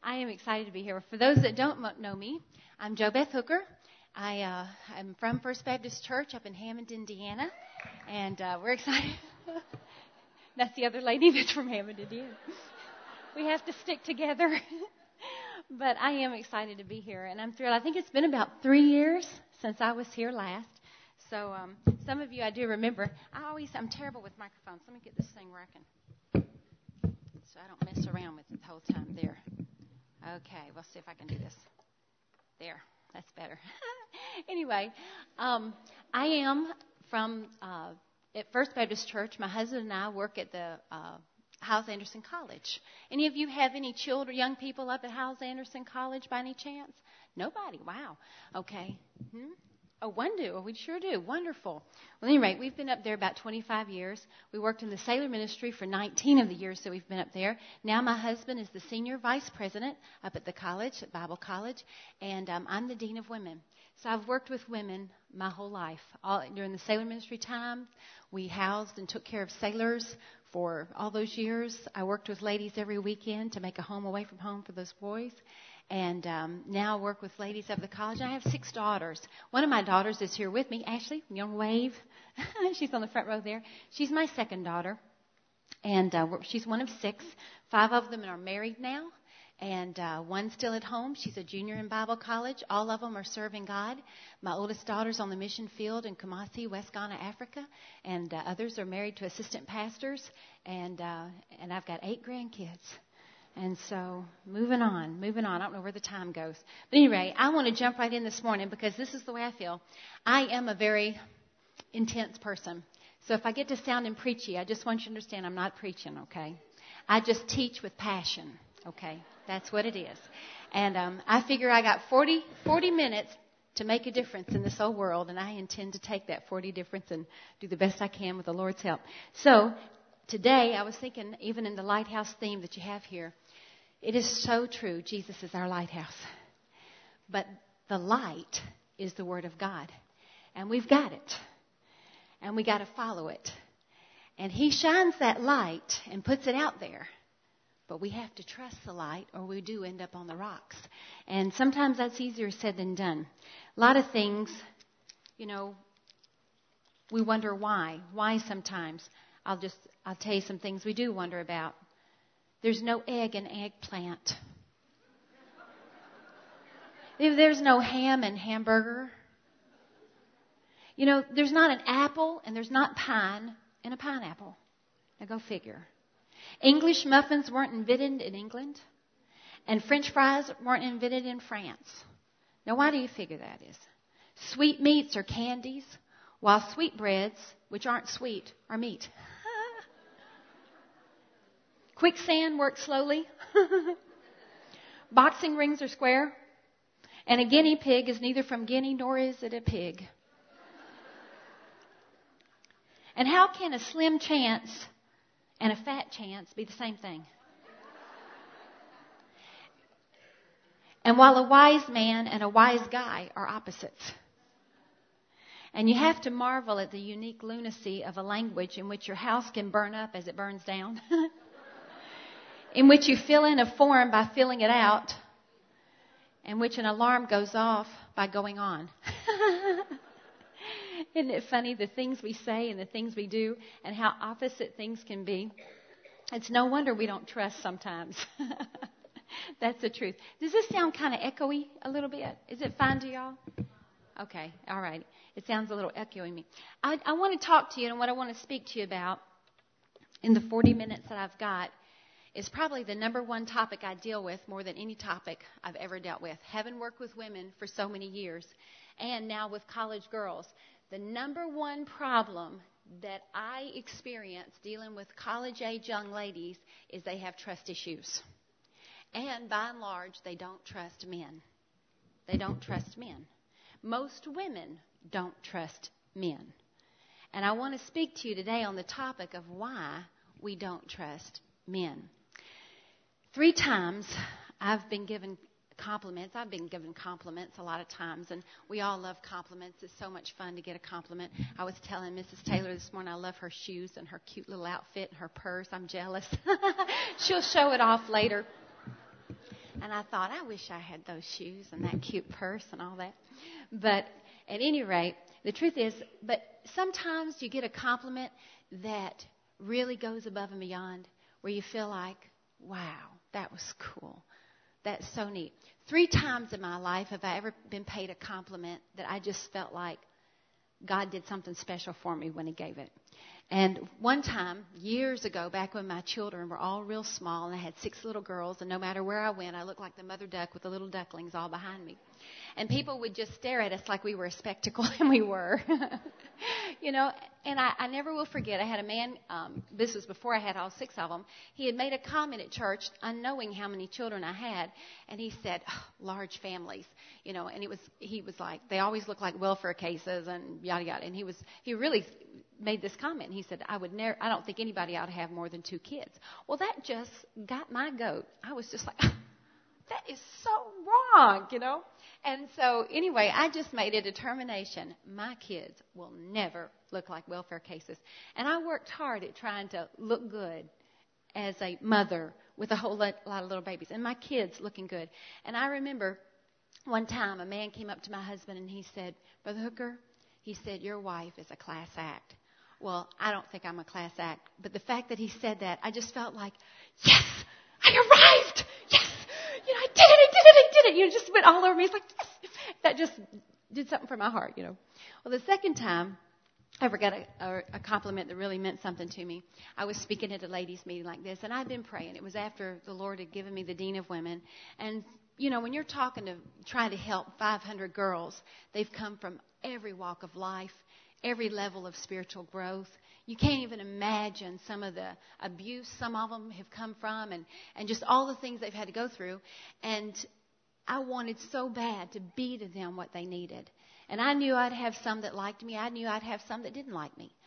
I am excited to be here. For those that don't know me, I'm Jo Beth Hooker. I'm from First Baptist Church up in Hammond, Indiana, and we're excited. That's the other lady that's from Hammond, Indiana. We have to stick together. But I am excited to be here, and I'm thrilled. I think it's been about 3 years since I was here last. So some of you I do remember. I'm terrible with microphones. Let me get this thing where I can, so I don't mess around with it the whole time. There. Okay, we'll see if I can do this. There, that's better. Anyway, I am from at First Baptist Church. My husband and I work at the Hyles Anderson College. Any of you have any children, young people up at Hyles Anderson College by any chance? Nobody. Wow. Okay. Oh, one do. Oh, we sure do. Wonderful. Well, at any rate, we've been up there about 25 years. We worked in the sailor ministry for 19 of the years that we've been up there. Now my husband is the senior vice president up at the college, at Bible College, and I'm the dean of women. So I've worked with women my whole life. During the sailor ministry time, we housed and took care of sailors for all those years. I worked with ladies every weekend to make a home away from home for those boys. And now I work with ladies at the college. I have 6 daughters. One of my daughters is here with me. Ashley, young wave. She's on the front row there. She's my second daughter. And she's one of 6. 5 of them are married now. And one's still at home. She's a junior in Bible college. All of them are serving God. My oldest daughter's on the mission field in Kumasi, West Ghana, Africa. And others are married to assistant pastors. And I've got 8 grandkids. And so, moving on. I don't know where the time goes. But anyway, I want to jump right in this morning because this is the way I feel. I am a very intense person. So if I get to sounding preachy, I just want you to understand I'm not preaching, okay? I just teach with passion, okay? That's what it is. And I figure I got 40 minutes to make a difference in this whole world, and I intend to take that 40 difference and do the best I can with the Lord's help. So, today, I was thinking, even in the lighthouse theme that you have here, it is so true. Jesus is our lighthouse. But the light is the Word of God. And we've got it. And we got to follow it. And He shines that light and puts it out there. But we have to trust the light or we do end up on the rocks. And sometimes that's easier said than done. A lot of things, we wonder why. Why sometimes. I'll tell you some things we do wonder about. There's no egg in eggplant. There's no ham in hamburger. There's not an apple and there's not pine in a pineapple. Now go figure. English muffins weren't invented in England. And French fries weren't invented in France. Now why do you figure that is? Sweetmeats are candies, while sweetbreads, which aren't sweet, are meat. Quicksand works slowly. Boxing rings are square. And a guinea pig is neither from Guinea nor is it a pig. And how can a slim chance and a fat chance be the same thing? And while a wise man and a wise guy are opposites. And you have to marvel at the unique lunacy of a language in which your house can burn up as it burns down. In which you fill in a form by filling it out. In which an alarm goes off by going on. Isn't it funny, the things we say and the things we do and how opposite things can be? It's no wonder we don't trust sometimes. That's the truth. Does this sound kind of echoey a little bit? Is it fine to y'all? Okay, all right. It sounds a little echoey to me. I want to talk to you, and what I want to speak to you about in the 40 minutes that I've got is probably the number one topic I deal with more than any topic I've ever dealt with. Having worked with women for so many years, and now with college girls, the number one problem that I experience dealing with college-age young ladies is they have trust issues. And by and large, they don't trust men. They don't trust men. Most women don't trust men. And I want to speak to you today on the topic of why we don't trust men. 3 times I've been given compliments. I've been given compliments a lot of times, and we all love compliments. It's so much fun to get a compliment. I was telling Mrs. Taylor this morning I love her shoes and her cute little outfit and her purse. I'm jealous. She'll show it off later. And I thought, I wish I had those shoes and that cute purse and all that. But at any rate, the truth is, but sometimes you get a compliment that really goes above and beyond, where you feel like, wow, that was cool. That's so neat. 3 times in my life have I ever been paid a compliment that I just felt like God did something special for me when He gave it. And one time, years ago, back when my children were all real small, and I had 6 little girls, and no matter where I went, I looked like the mother duck with the little ducklings all behind me. And people would just stare at us like we were a spectacle, and we were. And I never will forget, I had a man, this was before I had all 6 of them, he had made a comment at church, unknowing how many children I had, and he said, large families, and he was like, they always look like welfare cases and yada yada, and he really made this comment. He said, I don't think anybody ought to have more than 2 kids. Well, that just got my goat. I was just like, that is so wrong, And so anyway, I just made a determination. My kids will never look like welfare cases. And I worked hard at trying to look good as a mother with a whole lot of little babies. And my kids looking good. And I remember one time a man came up to my husband and he said, Brother Hooker, he said, your wife is a class act. Well, I don't think I'm a class act. But the fact that he said that, I just felt like, yes, I arrived. Yes. I did it. It just went all over me. It's like, yes. That just did something for my heart, Well, the second time I ever got a compliment that really meant something to me, I was speaking at a ladies' meeting like this, and I'd been praying. It was after the Lord had given me the Dean of Women. And, when you're trying to help 500 girls, they've come from every walk of life, every level of spiritual growth. You can't even imagine some of the abuse some of them have come from and just all the things they've had to go through. And I wanted so bad to be to them what they needed. And I knew I'd have some that liked me. I knew I'd have some that didn't like me.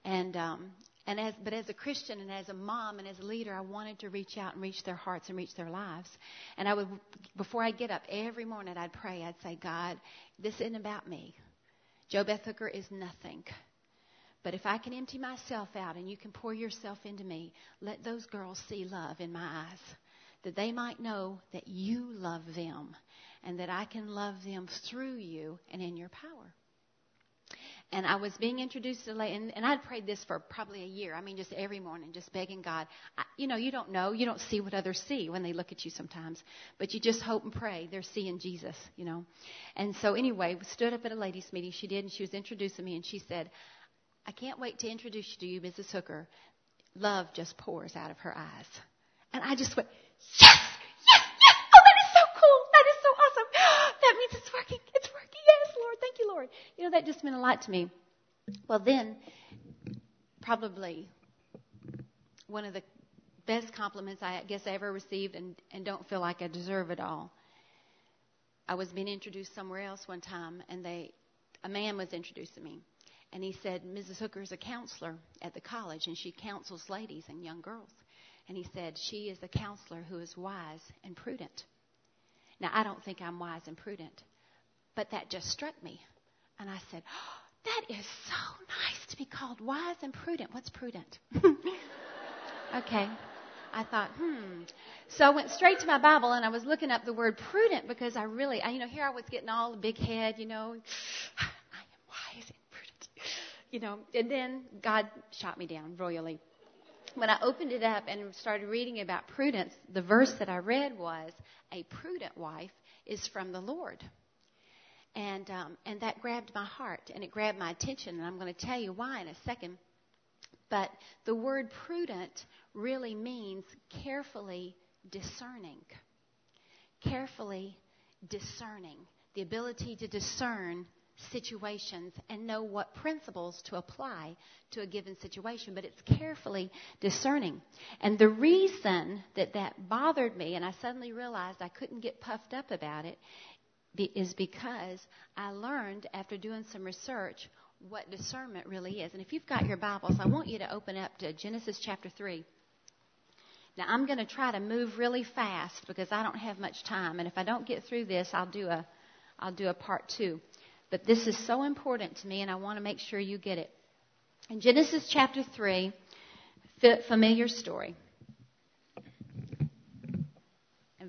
But as a Christian and as a mom and as a leader, I wanted to reach out and reach their hearts and reach their lives. And before I get up every morning, I'd pray. I'd say, God, this isn't about me. JoBeth Hooker is nothing. But if I can empty myself out and you can pour yourself into me, let those girls see love in my eyes, that they might know that you love them and that I can love them through you and in your power. And I was being introduced to and I'd prayed this for probably a year. I mean, just every morning, just begging God. You don't know. You don't see what others see when they look at you sometimes. But you just hope and pray they're seeing Jesus, And so anyway, we stood up at a ladies' meeting. She did, and she was introducing me, and she said, I can't wait to introduce you to you, Mrs. Hooker. Love just pours out of her eyes. And I just went, yes! Oh, that is so cool. That is so awesome. That means it's working. It's working. Yes, Lord. Thank you, Lord. That just meant a lot to me. Well, then, probably one of the best compliments I guess I ever received and don't feel like I deserve it all. I was being introduced somewhere else one time, and a man was introducing me. And he said, Mrs. Hooker is a counselor at the college, and she counsels ladies and young girls. And he said, she is a counselor who is wise and prudent. Now, I don't think I'm wise and prudent, but that just struck me. And I said, that is so nice to be called wise and prudent. What's prudent? Okay. I thought, So I went straight to my Bible, and I was looking up the word prudent because here I was getting all the big head, I am wise and prudent, and then God shot me down royally. When I opened it up and started reading about prudence, the verse that I read was, a prudent wife is from the Lord. And that grabbed my heart, and it grabbed my attention, and I'm going to tell you why in a second. But the word prudent really means carefully discerning. Carefully discerning. The ability to discern situations and know what principles to apply to a given situation. But it's carefully discerning. And the reason that bothered me, and I suddenly realized I couldn't get puffed up about it, is because I learned after doing some research what discernment really is. And if you've got your Bibles, I want you to open up to Genesis chapter 3. Now, I'm going to try to move really fast because I don't have much time. And if I don't get through this, I'll do a part 2. But this is so important to me, and I want to make sure you get it. In Genesis chapter 3, familiar story. In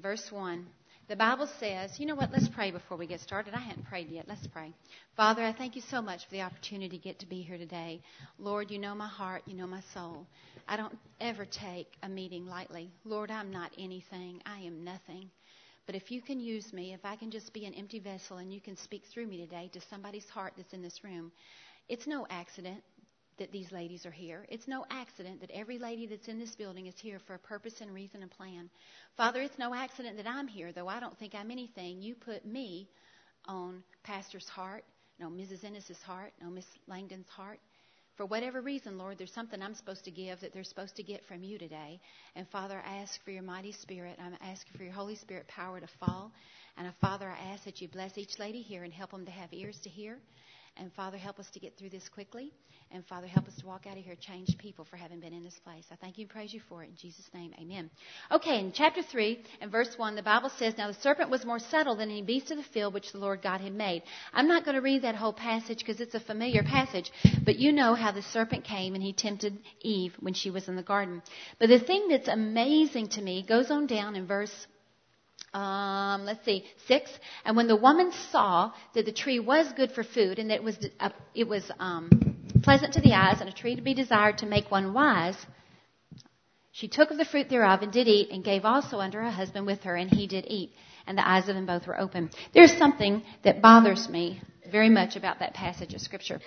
verse 1. The Bible says, you know what, let's pray before we get started. I hadn't prayed yet. Let's pray. Father, I thank you so much for the opportunity to get to be here today. Lord, you know my heart. You know my soul. I don't ever take a meeting lightly. Lord, I'm not anything. I am nothing. But if you can use me, if I can just be an empty vessel and you can speak through me today to somebody's heart that's in this room, it's no accident that these ladies are here. It's no accident that every lady that's in this building is here for a purpose and reason and plan. Father, it's no accident that I'm here, though I don't think I'm anything. You put me on Pastor's heart, no Mrs. Ennis's heart, no Miss Langdon's heart. For whatever reason, Lord, there's something I'm supposed to give that they're supposed to get from you today. And Father, I ask for your mighty Spirit. I'm asking for your Holy Spirit power to fall. And Father, I ask that you bless each lady here and help them to have ears to hear. And Father, help us to get through this quickly. And Father, help us to walk out of here changed people for having been in this place. I thank you and praise you for it. In Jesus' name, amen. Okay, in chapter 3 and verse 1, the Bible says, Now the serpent was more subtle than any beast of the field which the Lord God had made. I'm not going to read that whole passage because it's a familiar passage. But you know how the serpent came and he tempted Eve when she was in the garden. But the thing that's amazing to me goes on down in verse 6. And when the woman saw that the tree was good for food and that it was pleasant to the eyes and a tree to be desired to make one wise, she took of the fruit thereof and did eat, and gave also unto her husband with her, and he did eat. And the eyes of them both were open. There's something that bothers me very much about that passage of Scripture.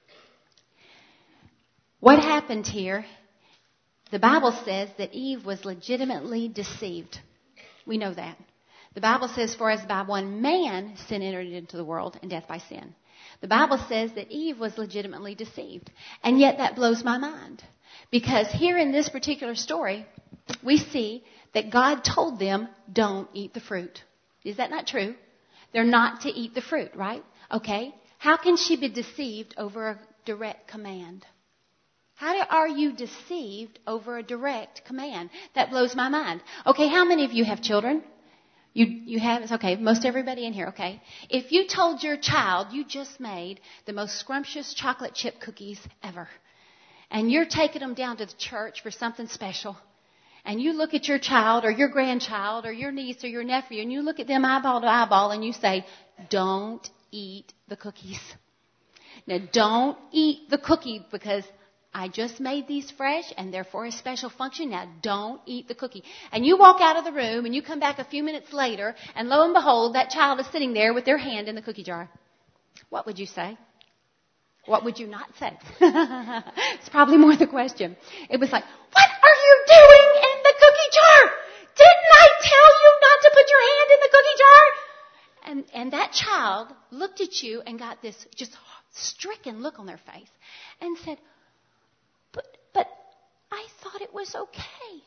What happened here? The Bible says that Eve was legitimately deceived. We know that. The Bible says, For as by one man sin entered into the world, and death by sin. The Bible says that Eve was legitimately deceived. And yet that blows my mind. Because here in this particular story, we see that God told them, don't eat the fruit. Is that not true? They're not to eat the fruit, right? Okay. How can she be deceived over a direct command? How are you deceived over a direct command? That blows my mind. Okay, how many of you have children? You have? It's okay. Most everybody in here, okay? If you told your child you just made the most scrumptious chocolate chip cookies ever, and you're taking them down to the church for something special, and you look at your child or your grandchild or your niece or your nephew, and you look at them eyeball to eyeball, and you say, don't eat the cookies. Now, don't eat the cookie because I just made these fresh and they're for a special function. Now don't eat the cookie. And you walk out of the room and you come back a few minutes later and lo and behold, that child is sitting there with their hand in the cookie jar. What would you say? What would you not say? It's probably more the question. It was like, what are you doing in the cookie jar? Didn't I tell you not to put your hand in the cookie jar? And that child looked at you and got this just stricken look on their face and said, But I thought it was okay.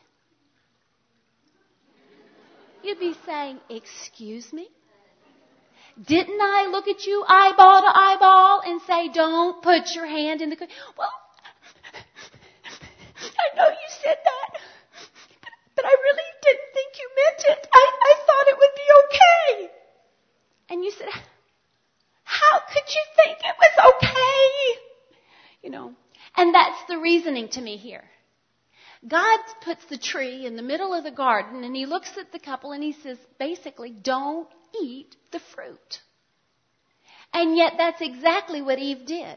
You'd be saying, excuse me? Didn't I look at you eyeball to eyeball and say, don't put your hand in the cookie? Well, I know you said that, but I really didn't think you meant it. I thought it would be okay. And you said, how could you think it was okay? You know. And that's the reasoning to me here. God puts the tree in the middle of the garden and he looks at the couple and he says, basically, don't eat the fruit. And yet that's exactly what Eve did.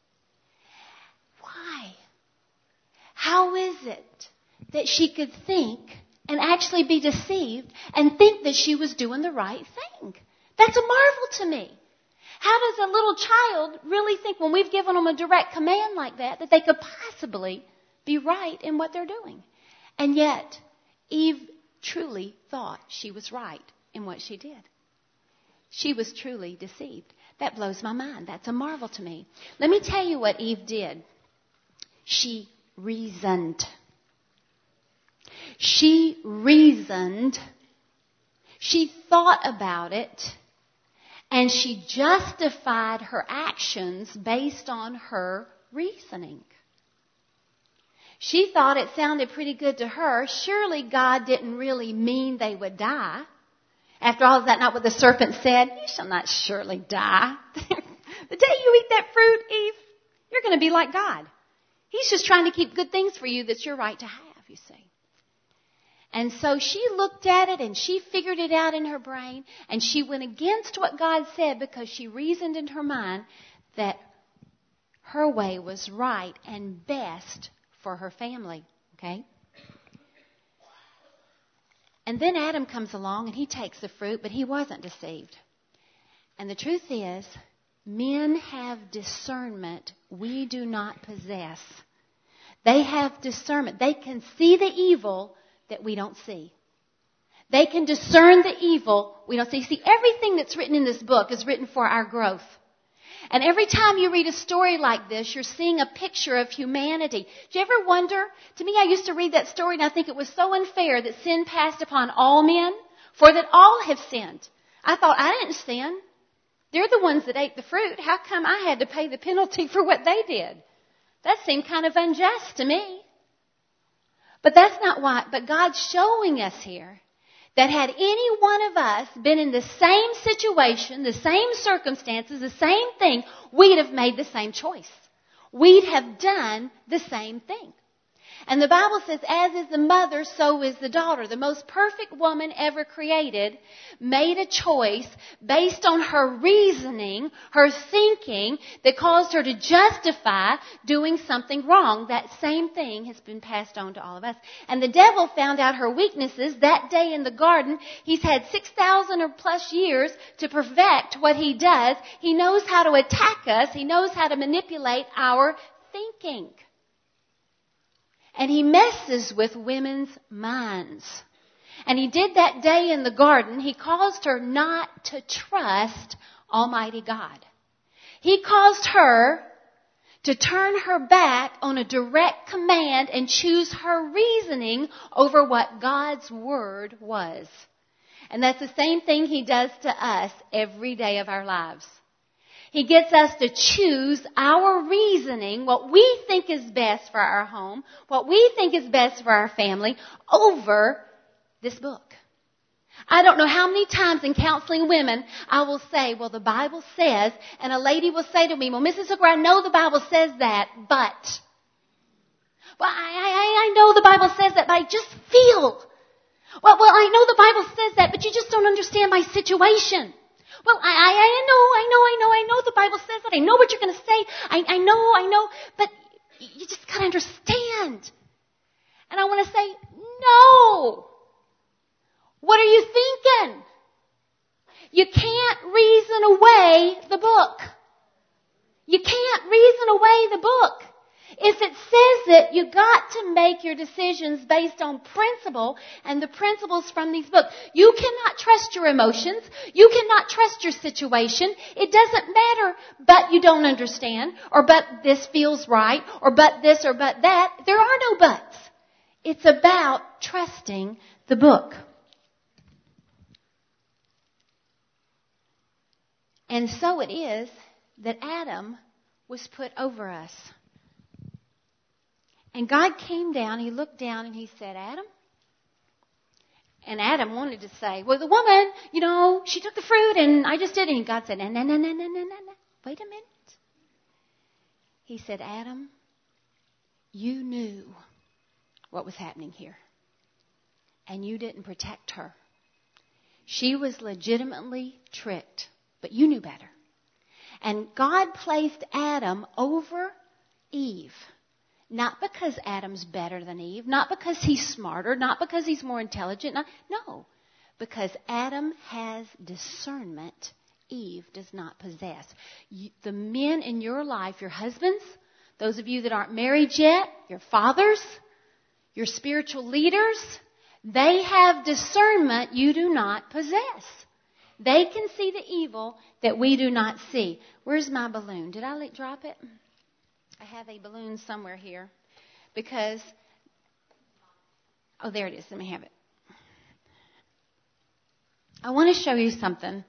Why? How is it that she could think and actually be deceived and think that she was doing the right thing? That's a marvel to me. How does a little child really think when we've given them a direct command like that they could possibly be right in what they're doing? And yet, Eve truly thought she was right in what she did. She was truly deceived. That blows my mind. That's a marvel to me. Let me tell you what Eve did. She reasoned. She reasoned. She thought about it. And she justified her actions based on her reasoning. She thought it sounded pretty good to her. Surely God didn't really mean they would die. After all, is that not what the serpent said? You shall not surely die. The day you eat that fruit, Eve, you're going to be like God. He's just trying to keep good things for you that's your right to have, you see. And so she looked at it and she figured it out in her brain, and she went against what God said because she reasoned in her mind that her way was right and best for her family. Okay? And then Adam comes along and he takes the fruit, but he wasn't deceived. And the truth is, men have discernment we do not possess. They have discernment. They can see the evil that we don't see. They can discern the evil we don't see. See, everything that's written in this book is written for our growth. And every time you read a story like this, you're seeing a picture of humanity. Do you ever wonder? To me, I used to read that story and I think it was so unfair that sin passed upon all men, for that all have sinned. I thought, I didn't sin. They're the ones that ate the fruit. How come I had to pay the penalty for what they did? That seemed kind of unjust to me. But that's not why. But God's showing us here that had any one of us been in the same situation, the same circumstances, the same thing, we'd have made the same choice. We'd have done the same thing. And the Bible says, as is the mother, so is the daughter. The most perfect woman ever created made a choice based on her reasoning, her thinking, that caused her to justify doing something wrong. That same thing has been passed on to all of us. And the devil found out her weaknesses that day in the garden. He's had 6,000 or plus years to perfect what he does. He knows how to attack us. He knows how to manipulate our thinking. And he messes with women's minds. And he did that day in the garden. He caused her not to trust Almighty God. He caused her to turn her back on a direct command and choose her reasoning over what God's Word was. And that's the same thing he does to us every day of our lives. He gets us to choose our reasoning, what we think is best for our home, what we think is best for our family, over this book. I don't know how many times in counseling women I will say, well, the Bible says, and a lady will say to me, well, Mrs. Hooker, I know the Bible says that, but, well, I know the Bible says that, but I just feel, well, I know the Bible says that, but you just don't understand my situation. Well, I know the Bible says that. I know what you're going to say. I know, but you just got to understand. And I want to say, no. What are you thinking? You can't reason away the book. You can't reason away the book. If it says it, you got to make your decisions based on principle and the principles from these books. You cannot trust your emotions. You cannot trust your situation. It doesn't matter, but you don't understand, or but this feels right, or but this or but that. There are no buts. It's about trusting the book. And so it is that Adam was put over us. And God came down, he looked down and he said, Adam? And Adam wanted to say, well, the woman, she took the fruit and I just did it. And God said, no. Wait a minute. He said, Adam, you knew what was happening here. And you didn't protect her. She was legitimately tricked, but you knew better. And God placed Adam over Eve. Not because Adam's better than Eve, not because he's smarter, not because he's more intelligent. No, because Adam has discernment Eve does not possess. The men in your life, your husbands, those of you that aren't married yet, your fathers, your spiritual leaders, they have discernment you do not possess. They can see the evil that we do not see. Where's my balloon? Did I drop it? I have a balloon somewhere here because, there it is. Let me have it. I want to show you something.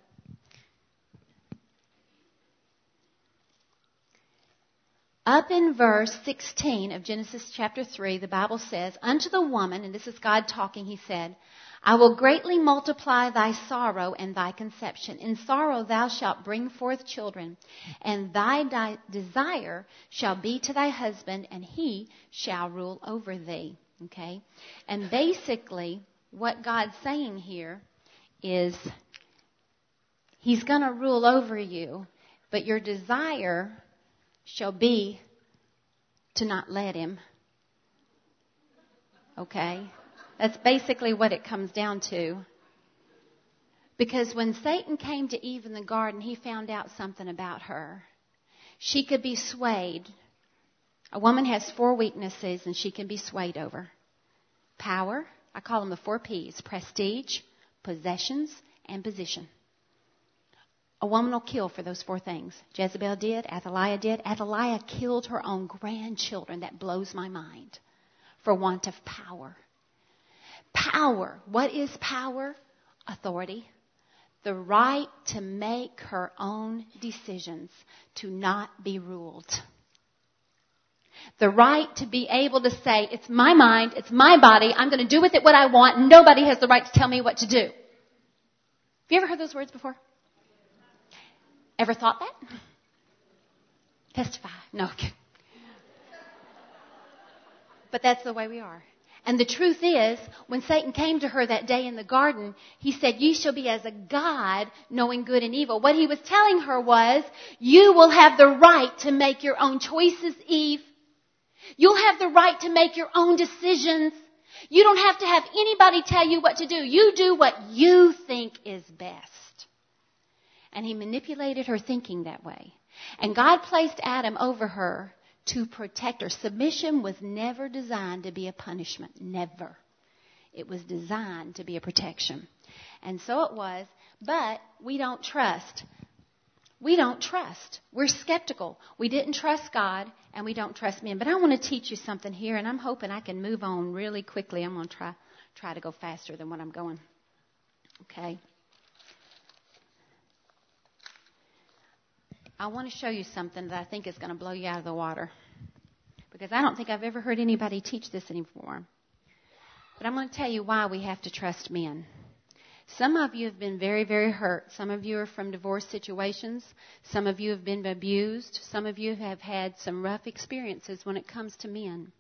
Up in verse 16 of Genesis chapter 3, the Bible says, unto the woman, and this is God talking, he said, I will greatly multiply thy sorrow and thy conception. In sorrow thou shalt bring forth children, and thy desire shall be to thy husband, and he shall rule over thee. Okay? And basically, what God's saying here is He's going to rule over you, but your desire shall be to not let Him. Okay? That's basically what it comes down to. Because when Satan came to Eve in the garden, he found out something about her. She could be swayed. A woman has 4 weaknesses and she can be swayed over. Power, I call them the 4 P's. Prestige, possessions, and position. A woman will kill for those 4 things. Jezebel did. Athaliah did. Athaliah killed her own grandchildren. That blows my mind. For want of power. Power. What is power? Authority. The right to make her own decisions. To not be ruled. The right to be able to say, it's my mind, it's my body, I'm going to do with it what I want. Nobody has the right to tell me what to do. Have you ever heard those words before? Ever thought that? Testify. No. But that's the way we are. And the truth is, when Satan came to her that day in the garden, he said, "Ye shall be as a God, knowing good and evil." What he was telling her was, you will have the right to make your own choices, Eve. You'll have the right to make your own decisions. You don't have to have anybody tell you what to do. You do what you think is best. And he manipulated her thinking that way. And God placed Adam over her to protect her. Submission was never designed to be a punishment. Never. It was designed to be a protection. And so it was. But we don't trust. We don't trust. We're skeptical. We didn't trust God, and we don't trust men. But I want to teach you something here, and I'm hoping I can move on really quickly. I'm going to try to go faster than what I'm going. Okay? I want to show you something that I think is going to blow you out of the water. Because I don't think I've ever heard anybody teach this anymore. But I'm going to tell you why we have to trust men. Some of you have been very, very hurt. Some of you are from divorce situations. Some of you have been abused. Some of you have had some rough experiences when it comes to men.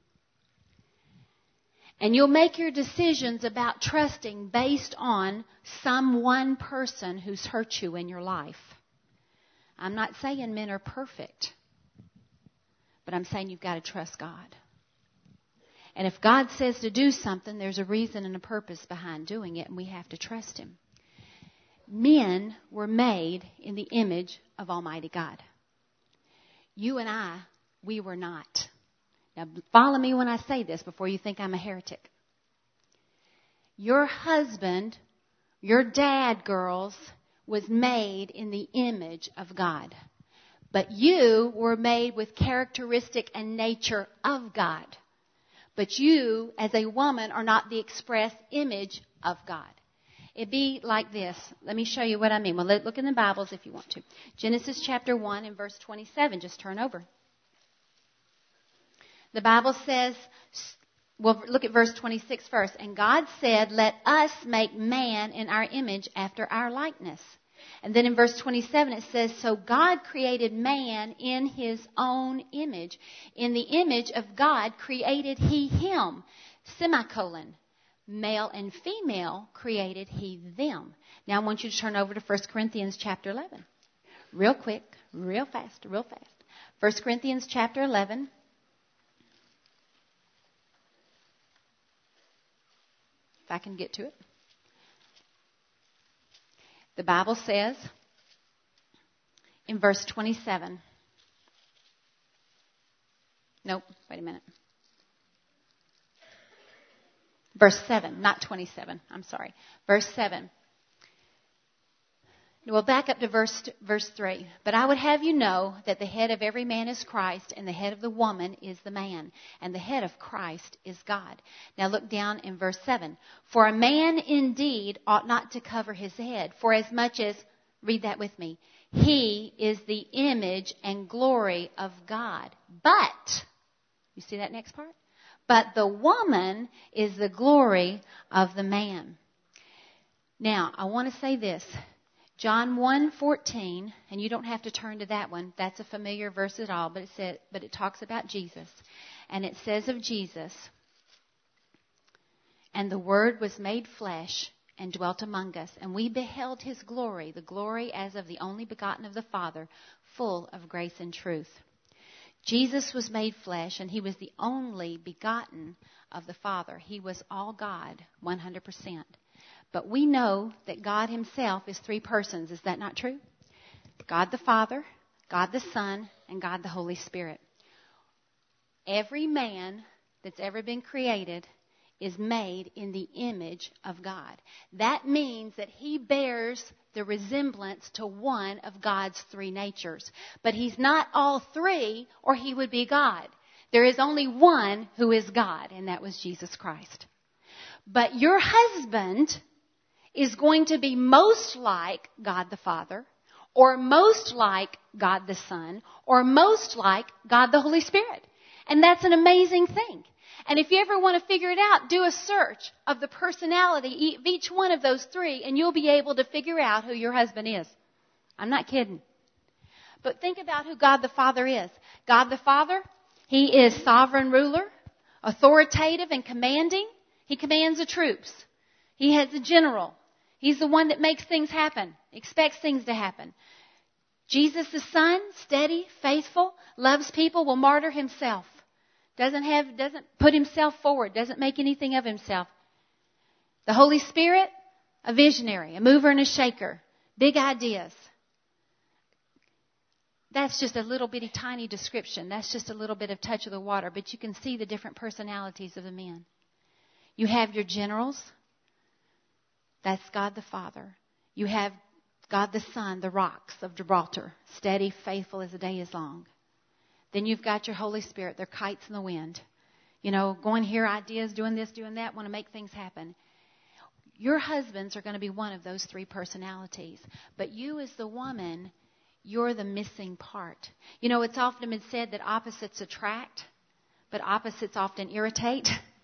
And you'll make your decisions about trusting based on some one person who's hurt you in your life. I'm not saying men are perfect, but I'm saying you've got to trust God. And if God says to do something, there's a reason and a purpose behind doing it, and we have to trust Him. Men were made in the image of Almighty God. You and I, we were not. Now, follow me when I say this before you think I'm a heretic. Your husband, your dad, girls, was made in the image of God. But you were made with characteristic and nature of God. But you, as a woman, are not the express image of God. It'd be like this. Let me show you what I mean. Well, look in the Bibles if you want to. Genesis chapter 1 and verse 27. Just turn over. The Bible says, well, look at verse 26 first. And God said, "Let us make man in our image after our likeness." And then in verse 27 it says, "So God created man in His own image. In the image of God created He him." Semicolon. Male and female created He them. Now I want you to turn over to 1 Corinthians chapter 11. Real quick, real fast, real fast. 1 Corinthians chapter 11. If I can get to it. The Bible says in verse 27. Nope, wait a minute. Verse 7, not 27. I'm sorry. Verse 7. We'll back up to verse 3. "But I would have you know that the head of every man is Christ, and the head of the woman is the man, and the head of Christ is God." Now look down in verse 7. "For a man indeed ought not to cover his head, for as much as," read that with me, "he is the image and glory of God. But," you see that next part? "But the woman is the glory of the man." Now, I want to say this. John 1:14, and you don't have to turn to that one. That's a familiar verse at all, but it talks about Jesus. And it says of Jesus, And the Word was made flesh and dwelt among us, and we beheld his glory, the glory as of the only begotten of the Father, full of grace and truth. Jesus was made flesh, and he was the only begotten of the Father. He was all God, 100%. But we know that God himself is three persons. Is that not true? God the Father, God the Son, and God the Holy Spirit. Every man that's ever been created is made in the image of God. That means that he bears the resemblance to one of God's three natures. But he's not all three, or he would be God. There is only one who is God, and that was Jesus Christ. But your husband is going to be most like God the Father, or most like God the Son, or most like God the Holy Spirit. And that's an amazing thing. And if you ever want to figure it out, do a search of the personality of each one of those three, and you'll be able to figure out who your husband is. I'm not kidding. But think about who God the Father is. God the Father, he is sovereign ruler, authoritative and commanding. He commands the troops. He has a general. He's the one that makes things happen, expects things to happen. Jesus the Son, steady, faithful, loves people, will martyr himself. Doesn't put himself forward, doesn't make anything of himself. The Holy Spirit, a visionary, a mover and a shaker, big ideas. That's just a little bitty tiny description. That's just a little bit of touch of the water, but you can see the different personalities of the men. You have your generals. That's God the Father. You have God the Son, the rocks of Gibraltar, steady, faithful as the day is long. Then you've got your Holy Spirit. They're kites in the wind. You know, going here, ideas, doing this, doing that, want to make things happen. Your husbands are going to be one of those three personalities. But you as the woman, you're the missing part. You know, it's often been said that opposites attract, but opposites often irritate.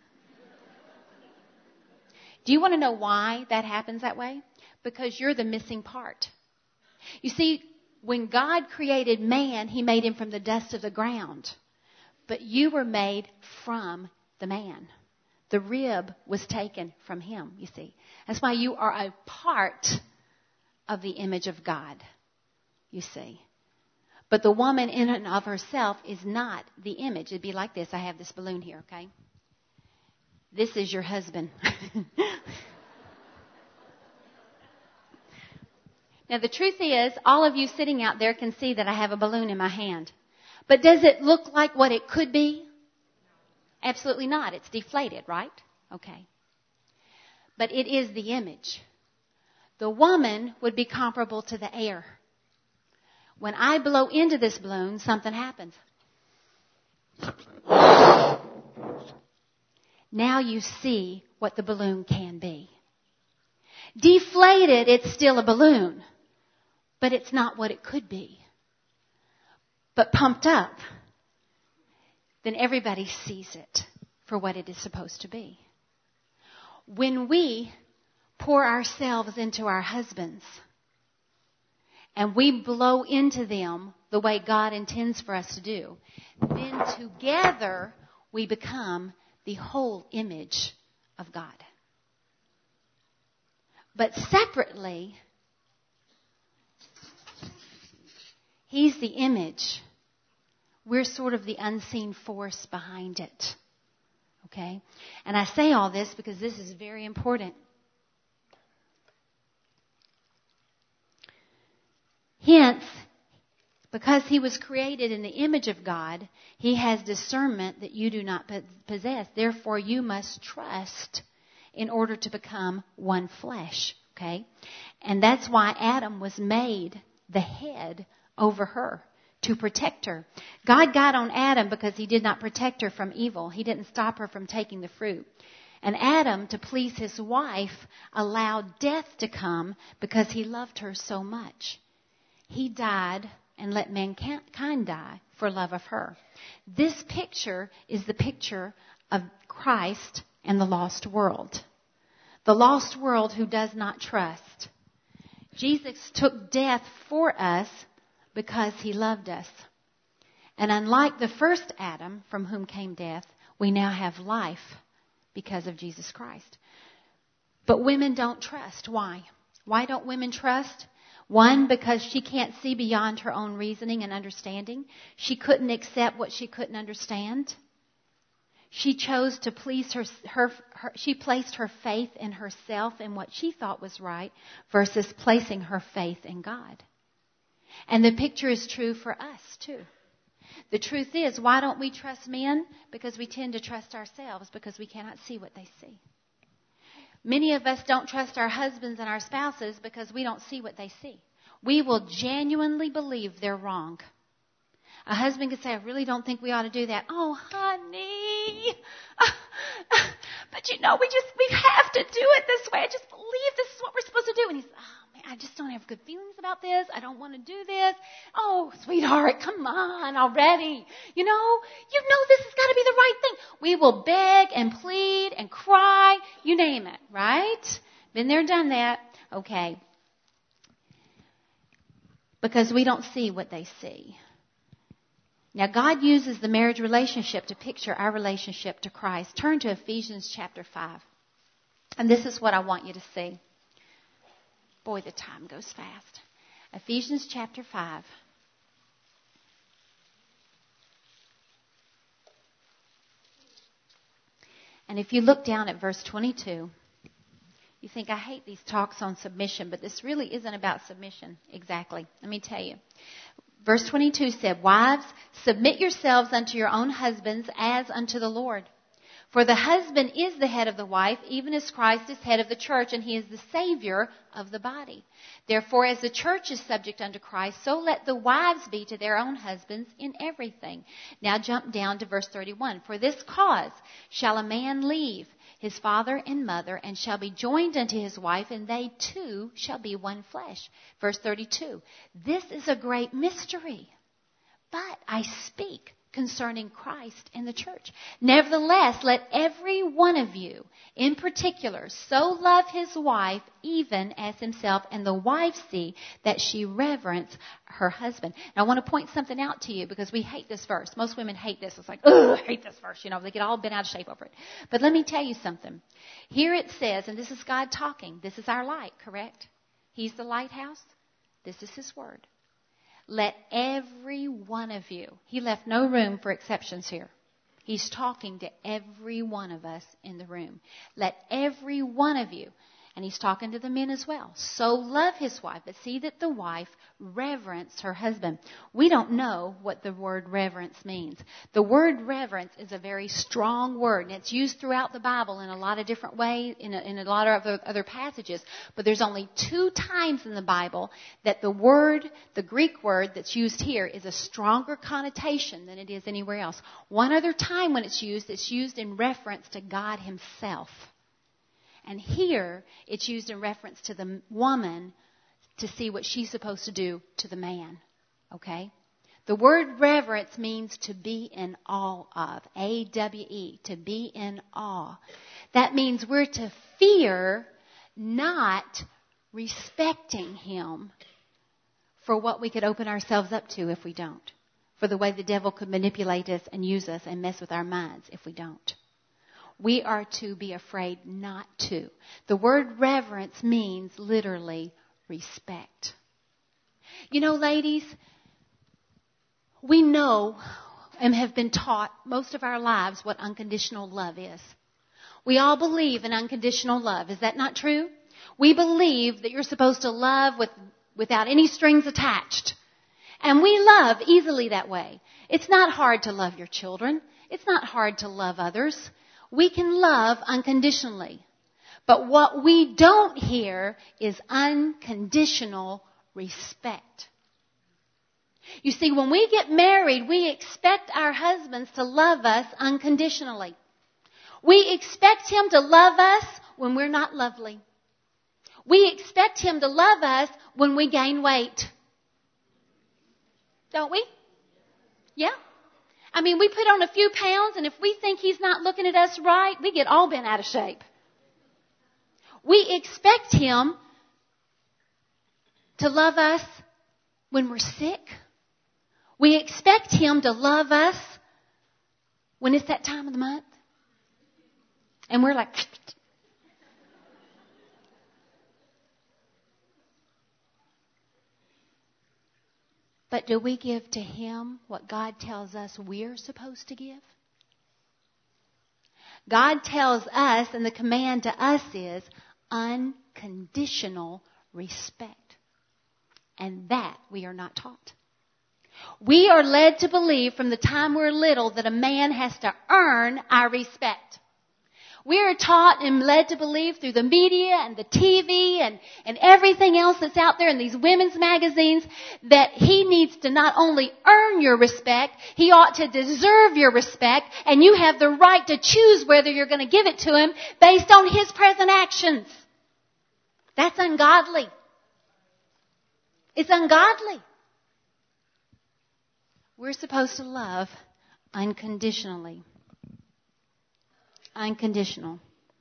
Do you want to know why that happens that way? Because you're the missing part. You see, when God created man, he made him from the dust of the ground. But you were made from the man. The rib was taken from him, you see. That's why you are a part of the image of God, you see. But the woman in and of herself is not the image. It'd be like this. I have this balloon here, okay? This is your husband. Now, the truth is, all of you sitting out there can see that I have a balloon in my hand. But does it look like what it could be? Absolutely not. It's deflated, right? Okay. But it is the image. The woman would be comparable to the air. When I blow into this balloon, something happens. Now you see what the balloon can be. Deflated, it's still a balloon. But it's not what it could be. But pumped up, then everybody sees it for what it is supposed to be. When we pour ourselves into our husbands and we blow into them the way God intends for us to do, then together we become the whole image of God. But separately, he's the image. We're sort of the unseen force behind it. Okay? And I say all this because this is very important. Hence, because he was created in the image of God, he has discernment that you do not possess. Therefore, you must trust in order to become one flesh. Okay? And that's why Adam was made the head over her, to protect her. God got on Adam because he did not protect her from evil. He didn't stop her from taking the fruit. And Adam, to please his wife, allowed death to come because he loved her so much. He died and let mankind die for love of her. This picture is the picture of Christ and the lost world. The lost world who does not trust. Jesus took death for us because he loved us. And unlike the first Adam, from whom came death, we now have life because of Jesus Christ. But women don't trust. Why? Why don't women trust? One, because she can't see beyond her own reasoning and understanding. She couldn't accept what she couldn't understand. She chose to please she placed her faith in herself and what she thought was right versus placing her faith in God. And the picture is true for us too. The truth is, why don't we trust men? Because we tend to trust ourselves because we cannot see what they see. Many of us don't trust our husbands and our spouses because we don't see what they see. We will genuinely believe they're wrong. A husband could say, I really don't think we ought to do that. Oh, honey. But we have to do it this way. I just believe this is what we're supposed to do. And he's, oh man, I just don't have good feelings about this. I don't want to do this. Oh, sweetheart, come on already. You know this has got to be the right thing. We will beg and plead and cry, you name it, right? Been there, done that. Okay. Because we don't see what they see. Now, God uses the marriage relationship to picture our relationship to Christ. Turn to Ephesians chapter 5. And this is what I want you to see. Boy, the time goes fast. Ephesians chapter 5. And if you look down at verse 22, you think, I hate these talks on submission, but this really isn't about submission exactly. Let me tell you. Verse 22 said, Wives, submit yourselves unto your own husbands as unto the Lord. For the husband is the head of the wife, even as Christ is head of the church, and he is the Savior of the body. Therefore, as the church is subject unto Christ, so let the wives be to their own husbands in everything. Now jump down to verse 31. For this cause shall a man leave his father and mother, and shall be joined unto his wife, and they two shall be one flesh. Verse 32. This is a great mystery, but I speak concerning Christ and the church. Nevertheless, let every one of you in particular so love his wife even as himself, and the wife see that she reverence her husband. Now, I want to point something out to you because we hate this verse. Most women hate this. It's like, I hate this verse. They get all bent out of shape over it. But let me tell you something. Here it says, and this is God talking. This is our light, correct? He's the lighthouse. This is his word. Let every one of you. He left no room for exceptions here. He's talking to every one of us in the room. Let every one of you, and he's talking to the men as well, so love his wife, but see that the wife reverence her husband. We don't know what the word reverence means. The word reverence is a very strong word, and it's used throughout the Bible in a lot of different ways, in a lot of other passages. But there's only 2 times in the Bible that the Greek word that's used here is a stronger connotation than it is anywhere else. One other time when it's used in reference to God himself. And here, it's used in reference to the woman to see what she's supposed to do to the man. Okay? The word reverence means to be in awe of. A-W-E. To be in awe. That means we're to fear, not respecting him for what we could open ourselves up to if we don't. For the way the devil could manipulate us and use us and mess with our minds if we don't. We are to be afraid not to. The word reverence means literally respect. Ladies, we know and have been taught most of our lives what unconditional love is. We all believe in unconditional love. Is that not true? We believe that you're supposed to love without any strings attached. And we love easily that way. It's not hard to love your children. It's not hard to love others. We can love unconditionally. But what we don't hear is unconditional respect. You see, when we get married, we expect our husbands to love us unconditionally. We expect him to love us when we're not lovely. We expect him to love us when we gain weight. Don't we? Yeah. We put on a few pounds, and if we think he's not looking at us right, we get all bent out of shape. We expect him to love us when we're sick. We expect him to love us when it's that time of the month. And we're like, but do we give to Him what God tells us we're supposed to give? God tells us, and the command to us is unconditional respect. And that we are not taught. We are led to believe from the time we're little that a man has to earn our respect. We are taught and led to believe through the media and the TV and everything else that's out there in these women's magazines that he needs to not only earn your respect, he ought to deserve your respect, and you have the right to choose whether you're going to give it to him based on his present actions. That's ungodly. It's ungodly. We're supposed to love unconditionally. Unconditional.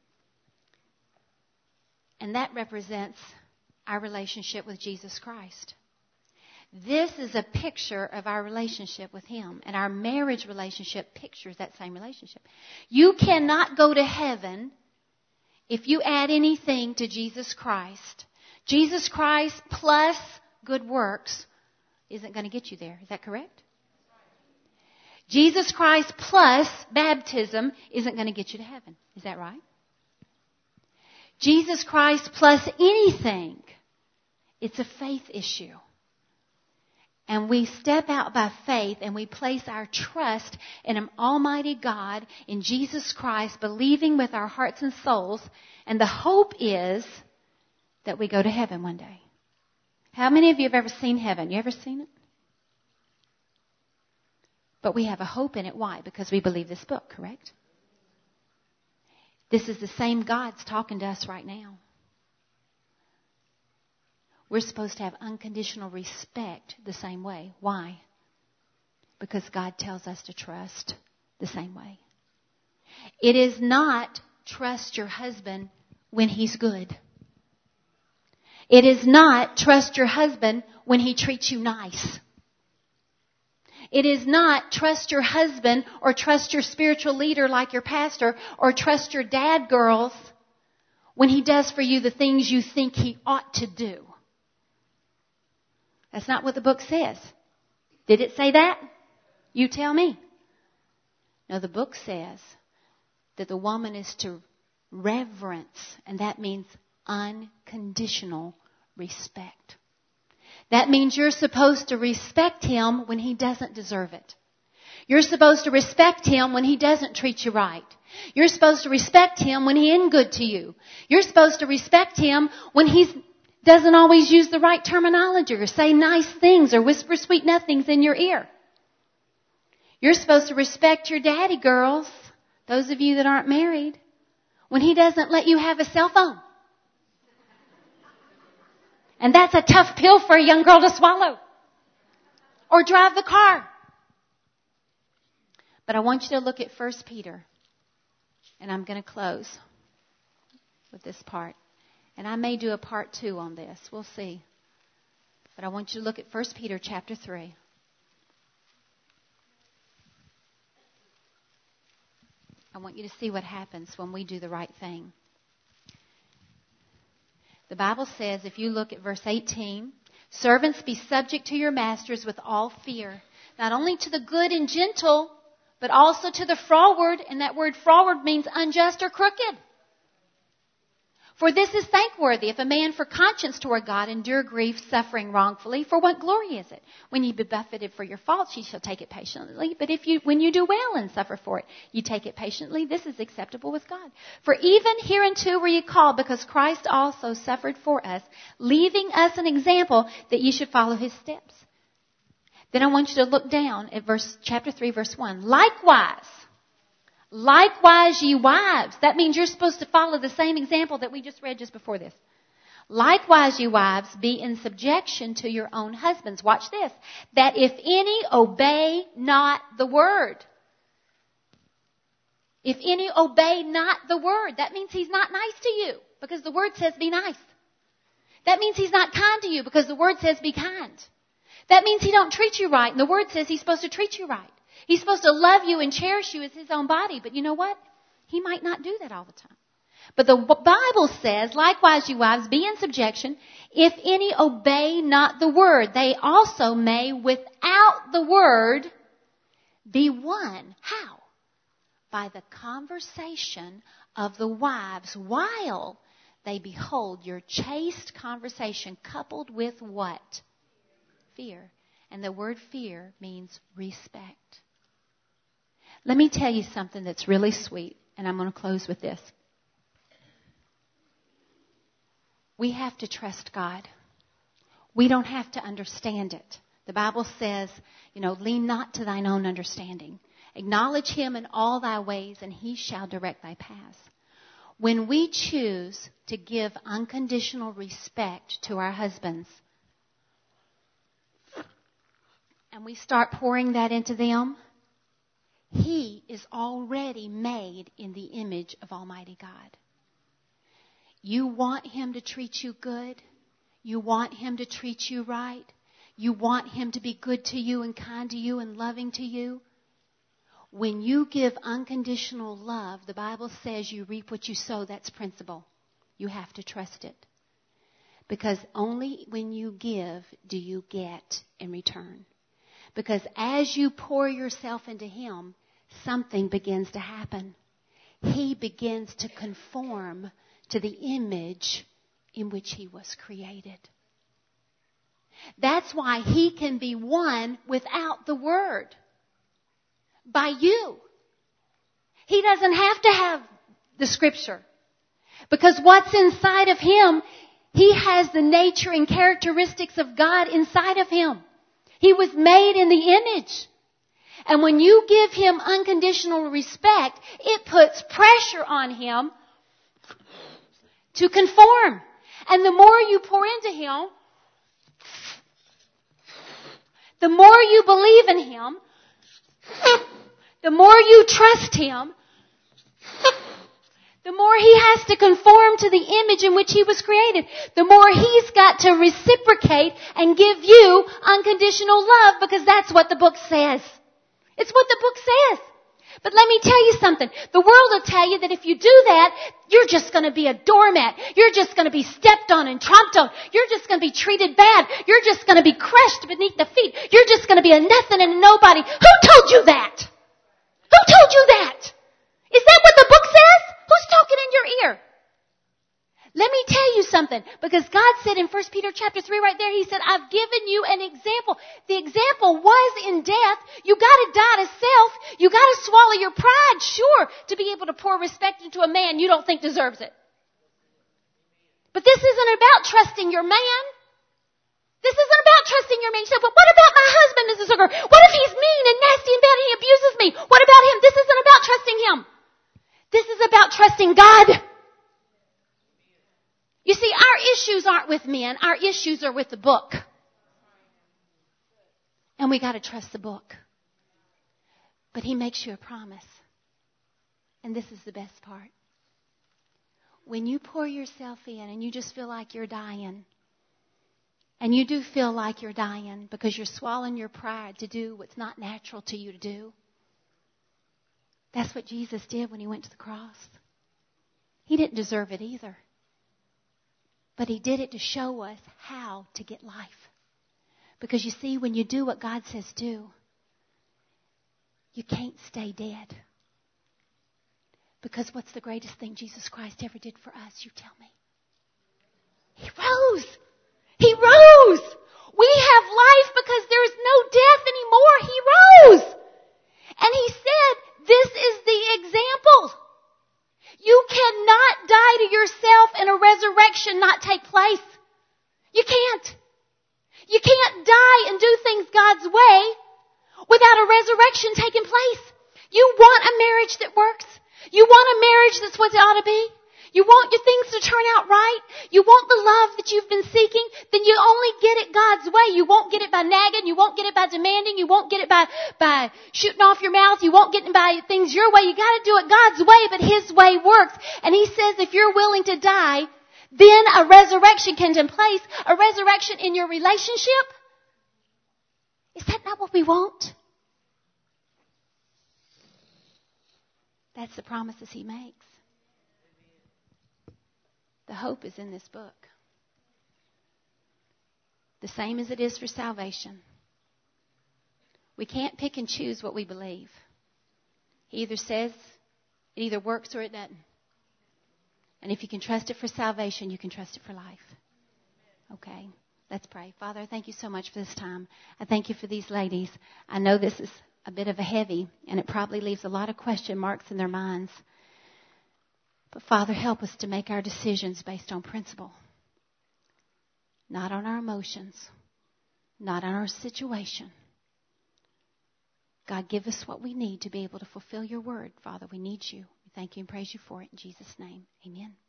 And that represents our relationship with Jesus Christ. This is a picture of our relationship with Him. And our marriage relationship pictures that same relationship. You cannot go to heaven if you add anything to Jesus Christ. Jesus Christ plus good works isn't going to get you there. Is that correct? Jesus Christ plus baptism isn't going to get you to heaven. Is that right? Jesus Christ plus anything, it's a faith issue. And we step out by faith and we place our trust in an almighty God, in Jesus Christ, believing with our hearts and souls. And the hope is that we go to heaven one day. How many of you have ever seen heaven? You ever seen it? But we have a hope in it. Why? Because we believe this book, correct? This is the same God's talking to us right now. We're supposed to have unconditional respect the same way. Why? Because God tells us to trust the same way. It is not trust your husband when he's good. It is not trust your husband when he treats you nice. It is not trust your husband or trust your spiritual leader like your pastor or trust your dad, girls, when he does for you the things you think he ought to do. That's not what the book says. Did it say that? You tell me. No, the book says that the woman is to reverence, and that means unconditional respect. That means you're supposed to respect him when he doesn't deserve it. You're supposed to respect him when he doesn't treat you right. You're supposed to respect him when he isn't good to you. You're supposed to respect him when he doesn't always use the right terminology or say nice things or whisper sweet nothings in your ear. You're supposed to respect your daddy, girls, those of you that aren't married, when he doesn't let you have a cell phone. And that's a tough pill for a young girl to swallow. Or drive the car. But I want you to look at 1 Peter. And I'm going to close with this part. And I may do a part 2 on this. We'll see. But I want you to look at 1 Peter chapter 3. I want you to see what happens when we do the right thing. The Bible says, if you look at verse 18, servants, be subject to your masters with all fear, not only to the good and gentle, but also to the froward, and that word froward means unjust or crooked. For this is thankworthy, if a man for conscience toward God endure grief, suffering wrongfully. For what glory is it? When you be buffeted for your faults, you shall take it patiently. But when you do well and suffer for it, you take it patiently. This is acceptable with God. For even hereunto were ye called, because Christ also suffered for us, leaving us an example that ye should follow his steps. Then I want you to look down at chapter 3, verse 1. Likewise, ye wives. That means you're supposed to follow the same example that we just read just before this. Likewise, ye wives, be in subjection to your own husbands. Watch this. That if any obey not the word. If any obey not the word. That means he's not nice to you, because the word says be nice. That means he's not kind to you, because the word says be kind. That means he don't treat you right, and the word says he's supposed to treat you right. He's supposed to love you and cherish you as his own body. But you know what? He might not do that all the time. But the Bible says, likewise, you wives, be in subjection. If any obey not the word, they also may, without the word, be won. How? By the conversation of the wives, while they behold your chaste conversation coupled with what? Fear. And the word fear means respect. Let me tell you something that's really sweet, and I'm going to close with this. We have to trust God. We don't have to understand it. The Bible says, lean not to thine own understanding. Acknowledge him in all thy ways, and he shall direct thy paths. When we choose to give unconditional respect to our husbands, and we start pouring that into them, he is already made in the image of Almighty God. You want him to treat you good. You want him to treat you right. You want him to be good to you and kind to you and loving to you. When you give unconditional love, the Bible says you reap what you sow. That's principle. You have to trust it. Because only when you give do you get in return. Because as you pour yourself into him, something begins to happen. He begins to conform to the image in which he was created. That's why he can be won without the word. By you. He doesn't have to have the scripture. Because what's inside of him, he has the nature and characteristics of God inside of him. He was made in the image. And when you give him unconditional respect, it puts pressure on him to conform. And the more you pour into him, the more you believe in him, the more you trust him, the more he has to conform to the image in which he was created. The more he's got to reciprocate and give you unconditional love, because that's what the book says. It's what the book says. But let me tell you something. The world will tell you that if you do that, you're just going to be a doormat. You're just going to be stepped on and tromped on. You're just going to be treated bad. You're just going to be crushed beneath the feet. You're just going to be a nothing and a nobody. Who told you that? Who told you that? Is that what the book says? Who's talking in your ear? Let me tell you something, because God said in 1 Peter chapter 3 right there, he said, I've given you an example. The example was in death. You got to die to self. You got to swallow your pride, sure, to be able to pour respect into a man you don't think deserves it. But this isn't about trusting your man. This isn't about trusting your man. You say, but what about my husband, Mrs. Hooker? What if he's mean and nasty and bad and he abuses me? What about him? This isn't about trusting him. This is about trusting God. You see, our issues aren't with men. Our issues are with the book. And we got to trust the book. But he makes you a promise. And this is the best part. When you pour yourself in and you just feel like you're dying, and you do feel like you're dying because you're swallowing your pride to do what's not natural to you to do, that's what Jesus did when he went to the cross. He didn't deserve it either. But he did it to show us how to get life. Because you see, when you do what God says do, you can't stay dead. Because what's the greatest thing Jesus Christ ever did for us? You tell me. He rose. He rose. We have life because there is no death anymore. He rose. And he said, this is the example. You cannot die to yourself and a resurrection not take place. You can't. You can't die and do things God's way without a resurrection taking place. You want a marriage that works. You want a marriage that's what it ought to be. You want your things to turn out right. You want the love that you've been seeking. Then you only get it God's way. You won't get it by nagging. You won't get it by demanding. You won't get it by shooting off your mouth. You won't get it by things your way. You got to do it God's way, but his way works. And he says if you're willing to die, then a resurrection can take place. A resurrection in your relationship. Is that not what we want? That's the promises he makes. The hope is in this book. The same as it is for salvation. We can't pick and choose what we believe. He either says it either works or it doesn't. And if you can trust it for salvation, you can trust it for life. Okay, let's pray. Father, I thank you so much for this time. I thank you for these ladies. I know this is a bit of a heavy, and it probably leaves a lot of question marks in their minds. But Father, help us to make our decisions based on principle. Not on our emotions. Not on our situation. God, give us what we need to be able to fulfill your word. Father, we need you. We thank you and praise you for it. In Jesus' name, amen.